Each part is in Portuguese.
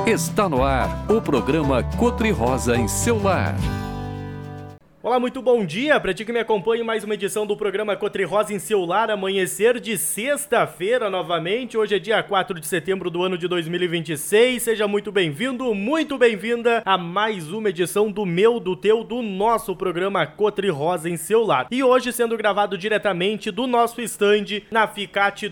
Está no ar o programa Cotri Rosa em seu lar. Olá, muito bom dia para ti que me acompanha em mais uma edição do programa Cotri Rosa em seu lar, amanhecer de sexta-feira novamente. Hoje é dia 4 de setembro do ano de 2026. Seja muito bem-vindo, muito bem-vinda a mais uma edição do meu, do teu, do nosso programa Cotri Rosa em seu lar. E hoje sendo gravado diretamente do nosso estande na FICAT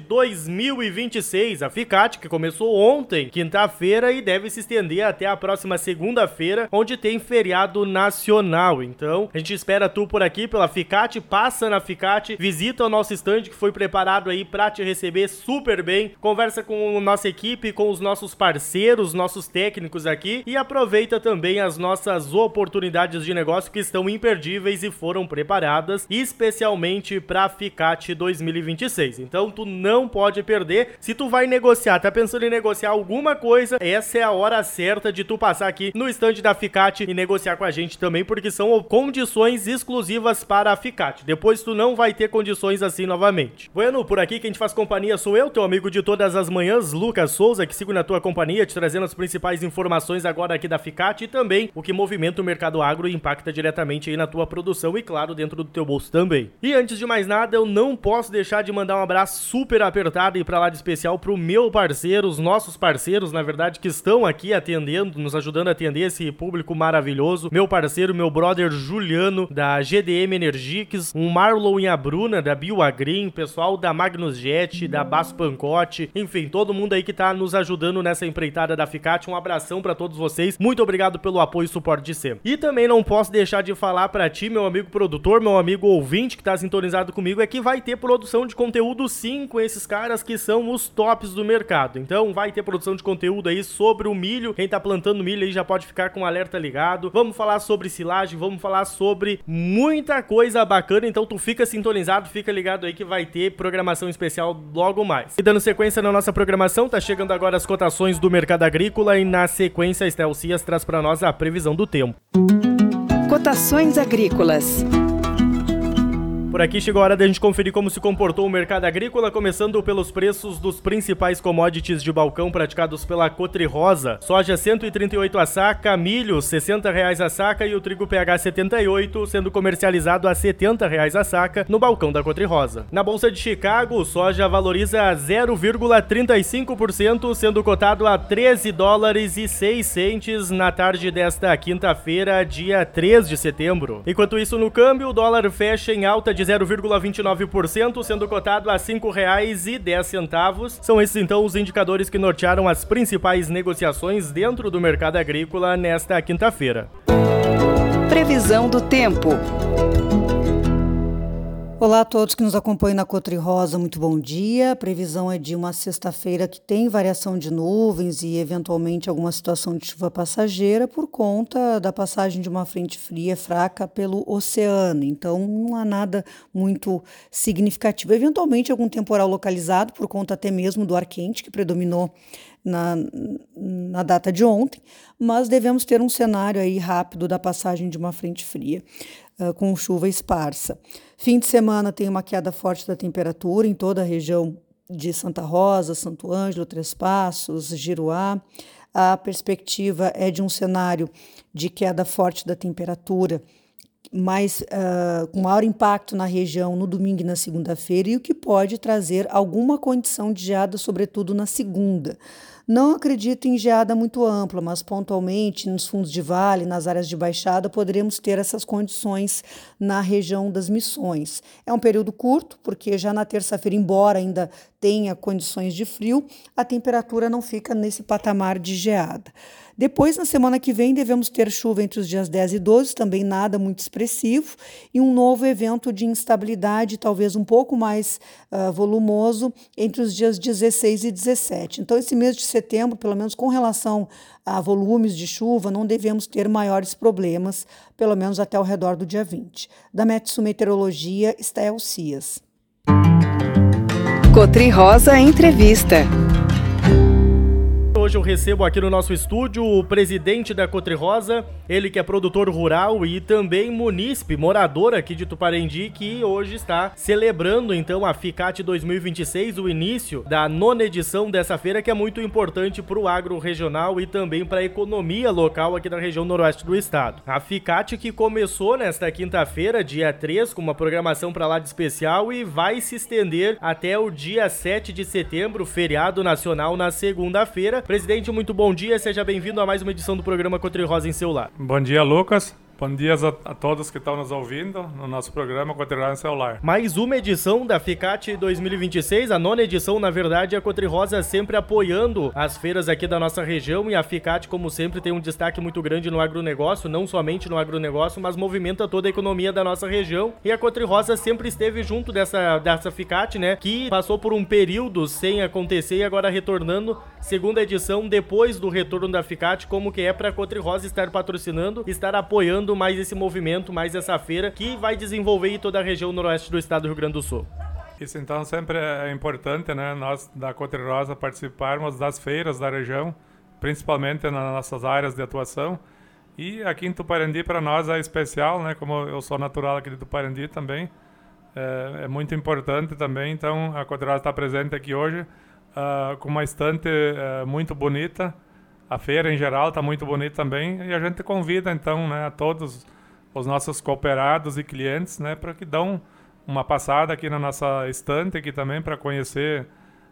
2026. A FICAT que começou ontem, quinta-feira, e deve se estender até a próxima segunda-feira, onde tem feriado nacional. Então, a gente espera tu por aqui pela FICAT, passa na FICAT, visita o nosso stand que foi preparado aí pra te receber super bem, conversa com a nossa equipe, com os nossos parceiros, nossos técnicos aqui e aproveita também as nossas oportunidades de negócio que estão imperdíveis e foram preparadas especialmente pra FICAT 2026. Então tu não pode perder. Se tu vai negociar, tá pensando em negociar alguma coisa, essa é a hora certa de tu passar aqui no stand da FICAT e negociar com a gente também, porque são condições exclusivas para a FICAT. Depois tu não vai ter condições assim novamente. Bueno, por aqui quem te faz companhia sou eu, teu amigo de todas as manhãs, Lucas Souza, que sigo na tua companhia, te trazendo as principais informações agora aqui da FICAT e também o que movimenta o mercado agro e impacta diretamente aí na tua produção e, claro, dentro do teu bolso também. E antes de mais nada, eu não posso deixar de mandar um abraço super apertado e pra lá de especial pro meu parceiro, os nossos parceiros, na verdade, que estão aqui atendendo, nos ajudando a atender esse público maravilhoso. Meu parceiro, meu brother Juliano, da GDM Energix, um Marlon e a Bruna, da BioAgreen, pessoal da Magnus Jet, da Basso Pancote, enfim, todo mundo aí que tá nos ajudando nessa empreitada da FICAT. Um abração pra todos vocês, muito obrigado pelo apoio e suporte de sempre. E também não posso deixar de falar pra ti, meu amigo produtor, meu amigo ouvinte que tá sintonizado comigo, é que vai ter produção de conteúdo sim com esses caras que são os tops do mercado. Então vai ter produção de conteúdo aí sobre o milho, quem tá plantando milho aí já pode ficar com o alerta ligado. Vamos falar sobre silagem, vamos falar sobre muita coisa bacana, então tu fica sintonizado, fica ligado aí que vai ter programação especial logo mais. E dando sequência na nossa programação, tá chegando agora as cotações do mercado agrícola e na sequência a Estel Cias traz pra nós a previsão do tempo. Cotações agrícolas. Por aqui chegou a hora de a gente conferir como se comportou o mercado agrícola, começando pelos preços dos principais commodities de balcão praticados pela Cotri Rosa. Soja 138 a saca, milho R$60 a saca e o trigo PH 78, sendo comercializado a R$70 a saca no balcão da Cotri Rosa. Na Bolsa de Chicago, soja valoriza 0,35%, sendo cotado a $13,06 na tarde desta quinta-feira, dia 3 de setembro. Enquanto isso, no câmbio, o dólar fecha em alta de 0,29%, sendo cotado a R$ 5,10. São esses então os indicadores que nortearam as principais negociações dentro do mercado agrícola nesta quinta-feira. Previsão do tempo. Olá a todos que nos acompanham na Cotri Rosa, muito bom dia. A previsão é de uma sexta-feira que tem variação de nuvens e eventualmente alguma situação de chuva passageira por conta da passagem de uma frente fria fraca pelo oceano. Então não há nada muito significativo. Eventualmente algum temporal localizado por conta até mesmo do ar quente que predominou na data de ontem, mas devemos ter um cenário aí rápido da passagem de uma frente fria com chuva esparsa. Fim de semana tem uma queda forte da temperatura em toda a região de Santa Rosa, Santo Ângelo, Três Passos, Giruá. A perspectiva é de um cenário de queda forte da temperatura, mas com maior impacto na região no domingo e na segunda-feira, e o que pode trazer alguma condição de geada, sobretudo na segunda. Não acredito em geada muito ampla, mas pontualmente nos fundos de vale, nas áreas de baixada, poderemos ter essas condições na região das Missões. É um período curto, porque já na terça-feira, embora ainda tenha condições de frio, a temperatura não fica nesse patamar de geada. Depois, na semana que vem, devemos ter chuva entre os dias 10 e 12, também nada muito expressivo, e um novo evento de instabilidade, talvez um pouco mais volumoso, entre os dias 16 e 17. Então, esse mês de setembro, pelo menos com relação a volumes de chuva, não devemos ter maiores problemas, pelo menos até ao redor do dia 20. Da Metsu Meteorologia, Estel Cias. Cotri Rosa Entrevista. hoje eu recebo aqui no nosso estúdio o presidente da Cotrirosa, ele que é produtor rural e também munícipe, morador aqui de Tuparendi, que hoje está celebrando então a FICAT 2026, o início da 9ª edição dessa feira, que é muito importante para o agro regional e também para a economia local aqui da região noroeste do estado. A FICAT que começou nesta quinta-feira, dia 3, com uma programação para lá de especial e vai se estender até o dia 7 de setembro, feriado nacional na segunda-feira. Presidente, muito bom dia, seja bem-vindo a mais uma edição do programa Cotrirosa em seu lar. Bom dia, Lucas. Bom dia a todos que estão nos ouvindo no nosso programa Cotrirosa em seu lar. Mais uma edição da FICAT 2026, a 9ª edição, na verdade, a Cotrirosa sempre apoiando as feiras aqui da nossa região, e a FICAT, como sempre, tem um destaque muito grande no agronegócio, não somente no agronegócio, mas movimenta toda a economia da nossa região, e a Cotrirosa sempre esteve junto dessa FICAT, né, que passou por um período sem acontecer e agora retornando, segunda edição, depois do retorno da FICAT, como que é para a Cotrirosa estar patrocinando, estar apoiando mais esse movimento, mais essa feira que vai desenvolver em toda a região noroeste do estado do Rio Grande do Sul. Isso então sempre é importante, né, nós da Cotrirosa participarmos das feiras da região, principalmente nas nossas áreas de atuação, e aqui em Tuparendi para nós é especial, né, como eu sou natural aqui de Tuparendi também, é muito importante também, então a Cotrirosa está presente aqui hoje com uma estante muito bonita. A feira, em geral, está muito bonita também, e a gente convida, então, né, a todos os nossos cooperados e clientes, né, para que dão uma passada aqui na nossa estante, aqui também, para conhecer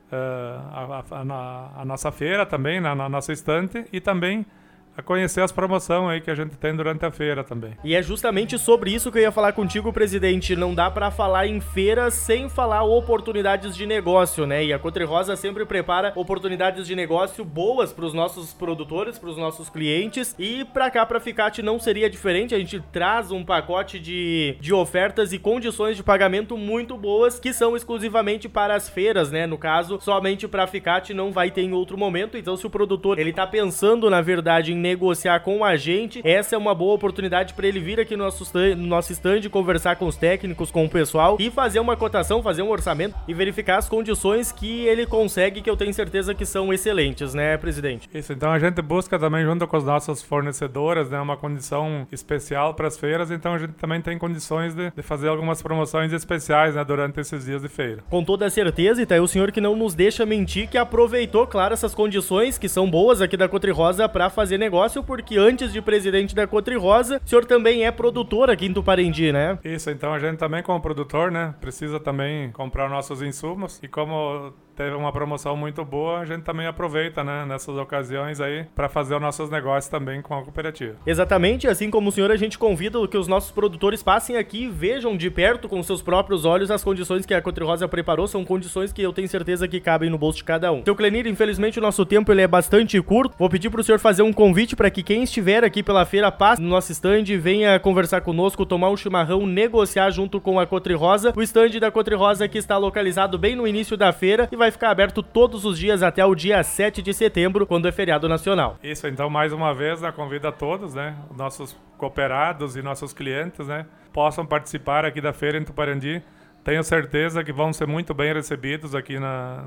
a nossa feira também, na nossa estante, e também a conhecer as promoções aí que a gente tem durante a feira também. E é justamente sobre isso que eu ia falar contigo, presidente. Não dá para falar em feira sem falar oportunidades de negócio, né? E a Cotrirosa sempre prepara oportunidades de negócio boas para os nossos produtores, para os nossos clientes. E para cá, para a FICAT, não seria diferente. A gente traz um pacote de ofertas e condições de pagamento muito boas, que são exclusivamente para as feiras, né? No caso, somente para a FICAT, não vai ter em outro momento. Então, se o produtor ele tá pensando, na verdade, em negociar com a gente, essa é uma boa oportunidade para ele vir aqui no nosso stand, conversar com os técnicos, com o pessoal e fazer uma cotação, fazer um orçamento e verificar as condições que ele consegue, que eu tenho certeza que são excelentes, né, presidente? Isso, então a gente busca também, junto com os nossos fornecedores, né, uma condição especial para as feiras, então a gente também tem condições de fazer algumas promoções especiais, né, durante esses dias de feira. Com toda certeza, e tá aí o senhor que não nos deixa mentir, que aproveitou, claro, essas condições que são boas aqui da Cotrirosa para fazer negócio, porque antes de presidente da Cotrirosa, o senhor também é produtor aqui em Tuparendi, né? Isso, então a gente também como produtor, né, precisa também comprar nossos insumos, e como teve uma promoção muito boa, a gente também aproveita, né, nessas ocasiões aí para fazer os nossos negócios também com a cooperativa. Exatamente, assim como o senhor, a gente convida que os nossos produtores passem aqui e vejam de perto com seus próprios olhos as condições que a Cotrirosa preparou, são condições que eu tenho certeza que cabem no bolso de cada um. Seu Clenir, infelizmente o nosso tempo ele é bastante curto, vou pedir para o senhor fazer um convite para que quem estiver aqui pela feira passe no nosso stand, venha conversar conosco, tomar um chimarrão, negociar junto com a Cotrirosa. O stand da Cotrirosa que está localizado bem no início da feira e vai ficar aberto todos os dias até o dia 7 de setembro, quando é feriado nacional. Isso, então mais uma vez, né, convido a todos, né, nossos cooperados e nossos clientes, né, possam participar aqui da feira em Tuparendi. Tenho certeza que vão ser muito bem recebidos aqui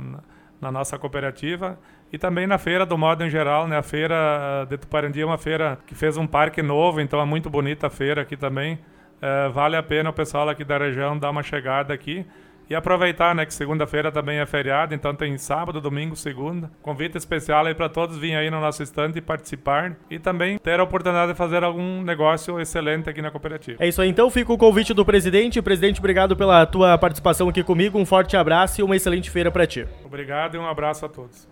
na nossa cooperativa e também na feira do modo em geral, né, a feira de Tuparendi é uma feira que fez um parque novo, então é muito bonita a feira aqui também. Vale a pena o pessoal aqui da região dar uma chegada aqui e aproveitar, né, que segunda-feira também é feriado, então tem sábado, domingo, segunda. Convite especial aí para todos virem aí no nosso stand e participar e também ter a oportunidade de fazer algum negócio excelente aqui na cooperativa. É isso aí, então fica o convite do presidente. Presidente, obrigado pela tua participação aqui comigo, um forte abraço e uma excelente feira para ti. Obrigado e um abraço a todos.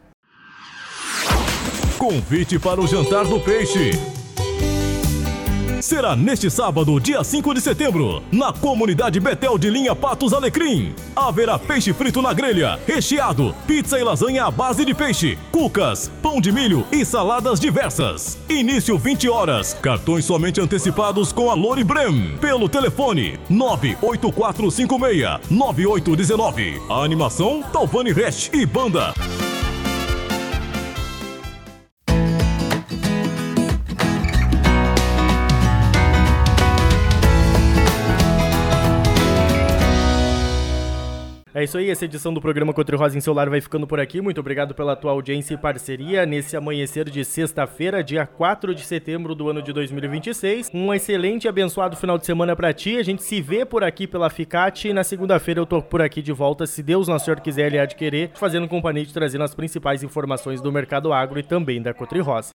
Convite para o Jantar do Peixe. Será neste sábado, dia 5 de setembro, na comunidade Betel de Linha Patos Alecrim. Haverá peixe frito na grelha, recheado, pizza e lasanha à base de peixe, cucas, pão de milho e saladas diversas. Início 20 horas. Cartões somente antecipados com a Loribrem. Pelo telefone 98456-9819. A animação Talvani Resch e Banda. É É isso aí, essa edição do programa Cotri Rosa em seu lar vai ficando por aqui. Muito obrigado pela tua audiência e parceria nesse amanhecer de sexta-feira, dia 4 de setembro do ano de 2026. Um excelente e abençoado final de semana pra ti. A gente se vê por aqui pela Ficate e na segunda-feira eu tô por aqui de volta, se Deus Nosso Senhor quiser, Ele há de querer, fazendo companhia de trazendo as principais informações do mercado agro e também da Cotri Rosa.